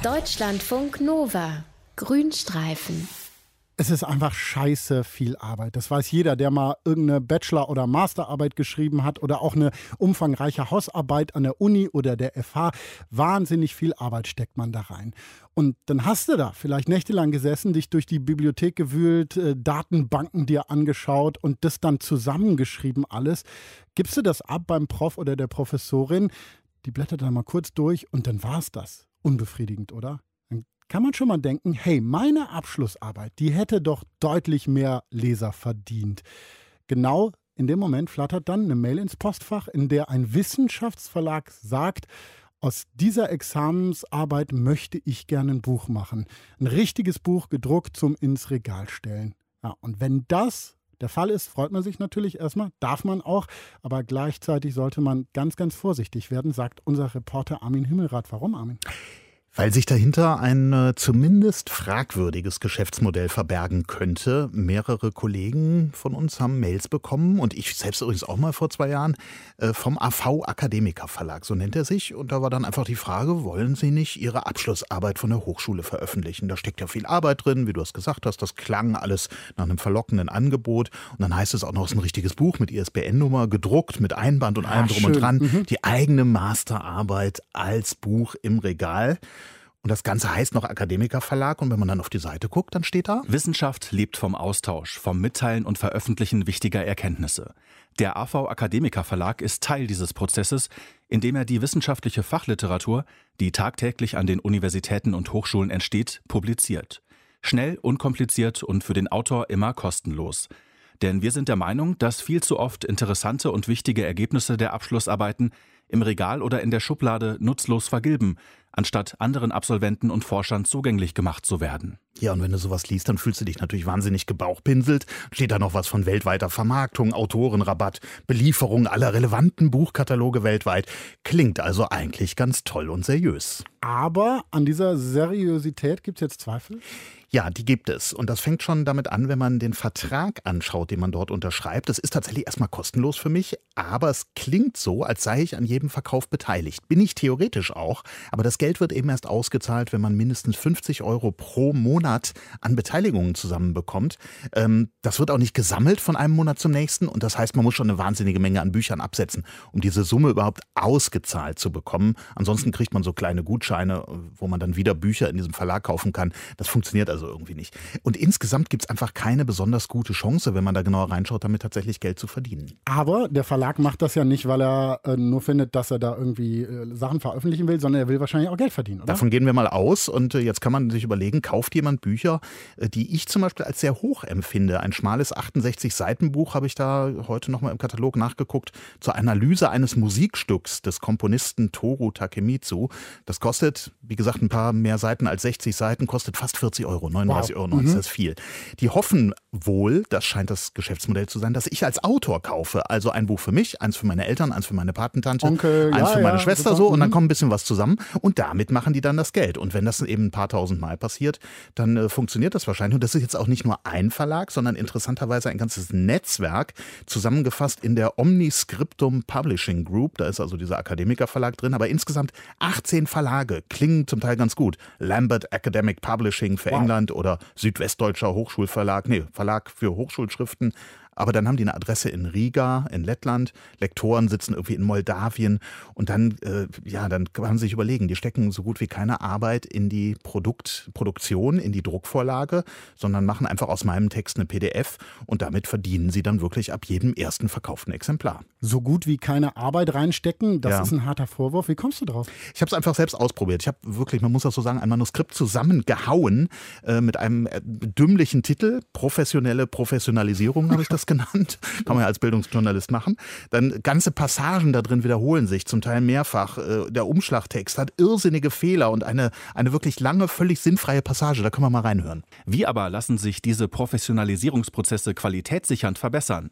Deutschlandfunk Nova. Grünstreifen. Es ist einfach scheiße viel Arbeit. Das weiß jeder, der mal irgendeine Bachelor- oder Masterarbeit geschrieben hat oder auch eine umfangreiche Hausarbeit an der Uni oder der FH. Wahnsinnig viel Arbeit steckt man da rein. Und dann hast du da vielleicht nächtelang gesessen, dich durch die Bibliothek gewühlt, Datenbanken dir angeschaut und das dann zusammengeschrieben alles. Gibst du das ab beim Prof oder der Professorin? Die blättert dann mal kurz durch und dann war's das. Unbefriedigend, oder? Kann man schon mal denken, hey, meine Abschlussarbeit, die hätte doch deutlich mehr Leser verdient. Genau in dem Moment flattert dann eine Mail ins Postfach, in der ein Wissenschaftsverlag sagt, aus dieser Examensarbeit möchte ich gerne ein Buch machen. Ein richtiges Buch, gedruckt zum ins Regal stellen. Ja, und wenn das der Fall ist, freut man sich natürlich erstmal, darf man auch, aber gleichzeitig sollte man ganz, ganz vorsichtig werden, sagt unser Reporter Armin Himmelrath. Warum, Armin? Weil sich dahinter ein zumindest fragwürdiges Geschäftsmodell verbergen könnte. Mehrere Kollegen von uns haben Mails bekommen und ich selbst übrigens auch mal vor 2 Jahren vom AV Akademiker Verlag, so nennt er sich. Und da war dann einfach die Frage, wollen Sie nicht Ihre Abschlussarbeit von der Hochschule veröffentlichen? Da steckt ja viel Arbeit drin, wie du es gesagt hast. Das klang alles nach einem verlockenden Angebot. Und dann heißt es auch noch, es ist ein richtiges Buch mit ISBN-Nummer, gedruckt mit Einband und allem drum und dran. Die eigene Masterarbeit als Buch im Regal. Und das Ganze heißt noch Akademiker Verlag. Und wenn man dann auf die Seite guckt, dann steht da: Wissenschaft lebt vom Austausch, vom Mitteilen und Veröffentlichen wichtiger Erkenntnisse. Der AV Akademiker Verlag ist Teil dieses Prozesses, indem er die wissenschaftliche Fachliteratur, die tagtäglich an den Universitäten und Hochschulen entsteht, publiziert. Schnell, unkompliziert und für den Autor immer kostenlos. Denn wir sind der Meinung, dass viel zu oft interessante und wichtige Ergebnisse der Abschlussarbeiten im Regal oder in der Schublade nutzlos vergilben, anstatt anderen Absolventen und Forschern zugänglich gemacht zu werden. Ja, und wenn du sowas liest, dann fühlst du dich natürlich wahnsinnig gebauchpinselt. Steht da noch was von weltweiter Vermarktung, Autorenrabatt, Belieferung aller relevanten Buchkataloge weltweit. Klingt also eigentlich ganz toll und seriös. Aber an dieser Seriosität gibt es jetzt Zweifel? Ja, die gibt es. Und das fängt schon damit an, wenn man den Vertrag anschaut, den man dort unterschreibt. Das ist tatsächlich erstmal kostenlos für mich, aber es klingt so, als sei ich an jedem Verkauf beteiligt. Bin ich theoretisch auch, aber das Geld wird eben erst ausgezahlt, wenn man mindestens 50 € pro Monat an Beteiligungen zusammenbekommt. Das wird auch nicht gesammelt von einem Monat zum nächsten und das heißt, man muss schon eine wahnsinnige Menge an Büchern absetzen, um diese Summe überhaupt ausgezahlt zu bekommen. Ansonsten kriegt man so kleine Gutscheine, wo man dann wieder Bücher in diesem Verlag kaufen kann. Das funktioniert also irgendwie nicht. Und insgesamt gibt es einfach keine besonders gute Chance, wenn man da genauer reinschaut, damit tatsächlich Geld zu verdienen. Aber der Verlag macht das ja nicht, weil er nur findet, dass er da irgendwie Sachen veröffentlichen will, sondern er will wahrscheinlich auch Geld verdienen, oder? Davon gehen wir mal aus und jetzt kann man sich überlegen, kauft jemand Bücher, die ich zum Beispiel als sehr hoch empfinde. Ein schmales 68-Seiten-Buch habe ich da heute nochmal im Katalog nachgeguckt, zur Analyse eines Musikstücks des Komponisten Toru Takemitsu. Das kostet, wie gesagt, ein paar mehr Seiten als 60 Seiten, kostet fast 40 €. 39,90 €, das ist viel. Die hoffen wohl, das scheint das Geschäftsmodell zu sein, dass ich als Autor kaufe. Also ein Buch für mich, eins für meine Eltern, eins für meine Patentante, Onkel, eins für meine Schwester super. so und dann kommt ein bisschen was zusammen und damit machen die dann das Geld. Und wenn das eben ein paar tausend Mal passiert, dann funktioniert das wahrscheinlich. Und das ist jetzt auch nicht nur ein Verlag, sondern interessanterweise ein ganzes Netzwerk, zusammengefasst in der Omniscriptum Publishing Group. Da ist also dieser Akademiker-Verlag drin, aber insgesamt 18 Verlage, klingen zum Teil ganz gut. Lambert Academic Publishing für England oder Südwestdeutscher Hochschulverlag, Verlag für Hochschulschriften. Aber dann haben die eine Adresse in Riga, in Lettland. Lektoren sitzen irgendwie in Moldawien. Und dann, dann kann man sich überlegen, die stecken so gut wie keine Arbeit in die Produktion, in die Druckvorlage, sondern machen einfach aus meinem Text eine PDF. Und damit verdienen sie dann wirklich ab jedem ersten verkauften Exemplar. So gut wie keine Arbeit reinstecken, das ist ein harter Vorwurf. Wie kommst du drauf? Ich habe es einfach selbst ausprobiert. Ich habe wirklich, man muss das so sagen, ein Manuskript zusammengehauen mit einem dümmlichen Titel. Professionelle Professionalisierung habe ich das genannt. Kann man ja als Bildungsjournalist machen. Dann ganze Passagen da drin wiederholen sich, zum Teil mehrfach. Der Umschlagtext hat irrsinnige Fehler und eine wirklich lange, völlig sinnfreie Passage. Da können wir mal reinhören. Wie aber lassen sich diese Professionalisierungsprozesse qualitätssichernd verbessern?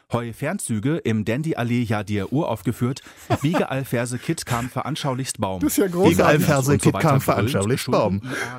Heu-Fernzüge im Dandy-Allee Jadir uraufgeführt. Biegeall-Verse Kit kam veranschaulichst Baum. Das ist ja großartig. Biegeall-Verse Kit kam veranschaulichst Baum.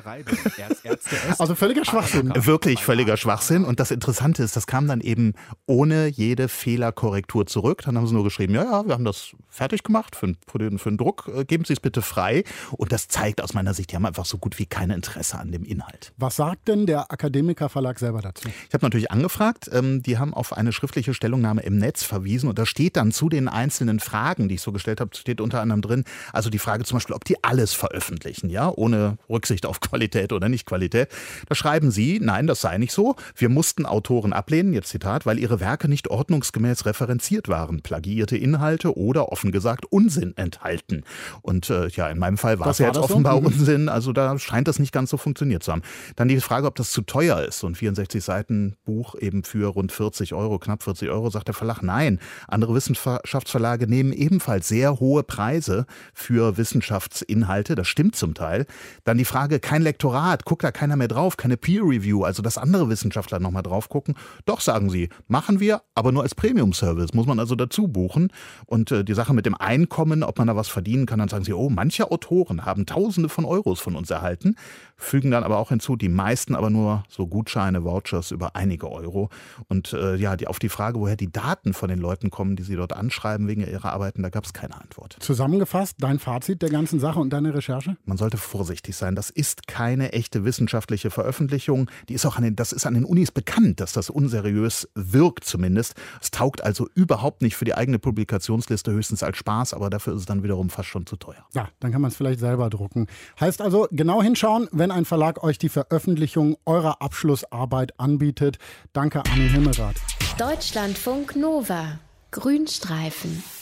Also völliger Schwachsinn. Wirklich völliger Schwachsinn. Und das Interessante ist, das kam dann eben ohne jede Fehlerkorrektur zurück. Dann haben sie nur geschrieben, ja, wir haben das fertig gemacht für den Druck. Geben Sie es bitte frei. Und das zeigt aus meiner Sicht, die haben einfach so gut wie kein Interesse an dem Inhalt. Was sagt denn der Akademiker Verlag selber dazu? Ich habe natürlich angefragt. Die haben auf eine schriftliche Stellungnahme im Netz verwiesen. Und da steht dann zu den einzelnen Fragen, die ich so gestellt habe, steht unter anderem drin, also die Frage zum Beispiel, ob die alles veröffentlichen, ja, ohne Rücksicht auf Qualität oder Nicht-Qualität. Da schreiben sie, nein, das sei nicht so. Wir mussten Autoren ablehnen, jetzt Zitat, weil ihre Werke nicht ordnungsgemäß referenziert waren, plagiierte Inhalte oder offen gesagt Unsinn enthalten. Und in meinem Fall war es ja jetzt offenbar so? Unsinn, also da scheint das nicht ganz so funktioniert zu haben. Dann die Frage, ob das zu teuer ist. So ein 64 Seiten Buch eben für rund 40 Euro, knapp 40 Euro, sagt der Verlag, nein. Andere Wissenschaftsverlage nehmen ebenfalls sehr hohe Preise für Wissenschaftsinhalte, das stimmt zum Teil. Dann die Frage, kein Lektorat, guckt da keiner mehr drauf, keine Peer-Review, also dass andere Wissenschaftler nochmal drauf gucken. Doch, sagen sie, machen wir, aber nur als Premium-Service, muss man also dazu buchen. Und die Sache mit dem Einkommen, ob man da was verdienen kann, dann sagen sie, oh, manche Autoren haben Tausende von Euros von uns erhalten, fügen dann aber auch hinzu, die meisten aber nur so Gutscheine, Vouchers über einige Euro. Und auf die Frage, woher die Daten von den Leuten kommen, die sie dort anschreiben wegen ihrer Arbeiten, da gab es keine Antwort. Zusammengefasst, dein Fazit der ganzen Sache und deine Recherche? Man sollte vorsichtig sein. Das ist keine echte wissenschaftliche Veröffentlichung. Das ist an den Unis bekannt, dass das unseriös wirkt zumindest. Es taugt also überhaupt nicht für die eigene Publikationsliste, höchstens als Spaß, aber dafür ist es dann wiederum fast schon zu teuer. Ja, dann kann man es vielleicht selber drucken. Heißt also, genau hinschauen, wenn ein Verlag euch die Veröffentlichung eurer Abschlussarbeit anbietet. Danke, Armin Himmelrath. Deutschlandfunk Nova. Grünstreifen.